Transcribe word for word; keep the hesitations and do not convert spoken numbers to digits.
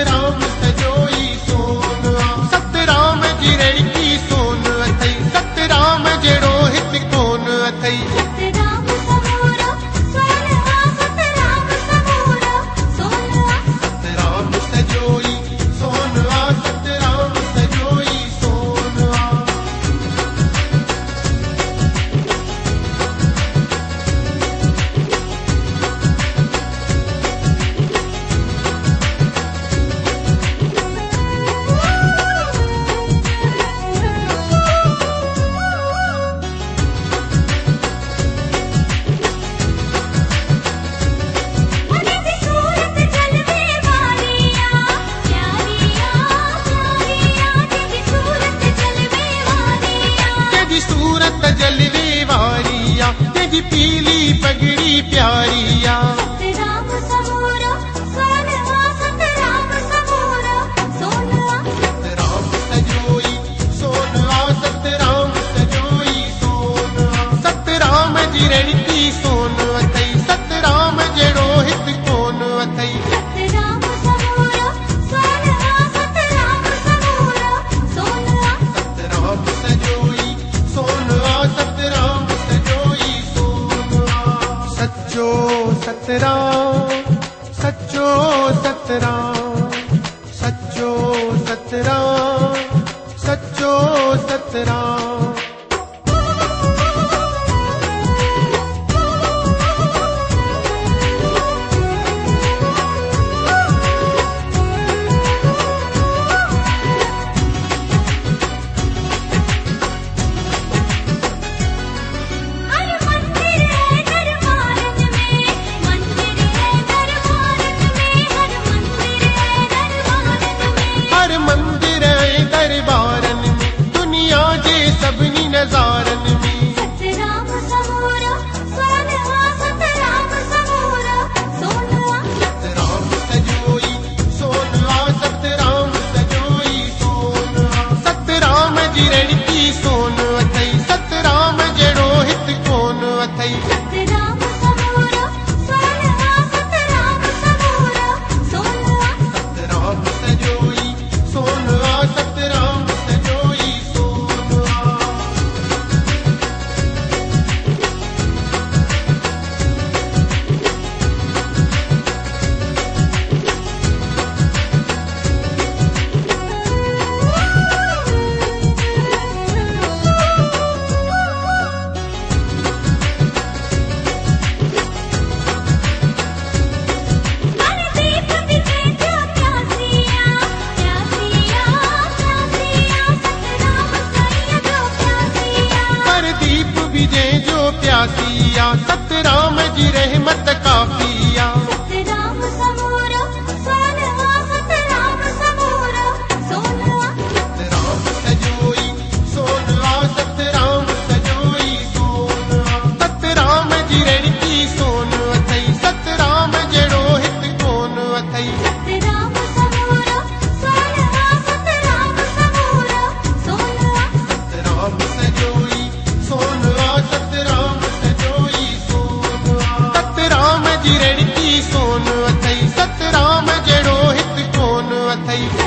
सतराम सजोई सोनवा सतराम जी रेणकी सोन अथई सतराम जहिड़ो हित कोन अथई सतराम समूरो सोनवा सतराम समूरो सोनवा सतराम सजोई सोनवा सतराम सजोई सोनवा जलवे वारिया तेजी पीली पगड़ी प्यारिया सतराम समूरो सोनवा सतराम समूरो सोनवा सतराम सजोई सोनवा सतराम सजोई सोनवा सतराम जी रेणकी सोन अथई सतराम जहिड़ो हित कोन अथई सतराम समूरो सोनवा सतराम समूरो सोनवा सतराम सजोई सोनवा सतराम सजोई सोनवा सच्चो सतराम सच्चो सतराम सच्चो सतराम सच्चो सतराम हर मंदिर है दरबारन में मंदिर है दरबारन में हर मंदिर है दरबारन में हर मंदिर ऐं दरबारन में दुनिया जे सभिनी नज़ारन में सतराम समूरो सोनवा सतराम समूरो सोनवा सतराम सजोई सोनवा सतराम सजोई सोनवा सतराम जी रेणकी सोन अथई सतराम जहिड़ो हित कोन अथई सतराम समूरो सोनवा सतराम समूरो सोनवा सतराम सजोई सोनवा सतराम सजोई सोनवा हर दीप विजय जो प्यासिया प्यासिया प्यासिया सतराम सैया जो प्यासिया पर दीप विजय जो प्यासिया सतराम जी रहमत काफिया सतराम समूरो सोनवा सतराम समूरो सोनवा सतराम सजोई सोनवा सतराम सजोई सोनवा सतराम जी रेणकी सोन अथई सतराम जहिड़ो हित कोन अथई सतराम समूरो सोनवा सतराम समूरो सोनवा सतराम सजोई सोनवा सतराम सजोई सोनवा सतराम जी रेणकी सोन अथई सतराम जहिड़ो हित कोन अथई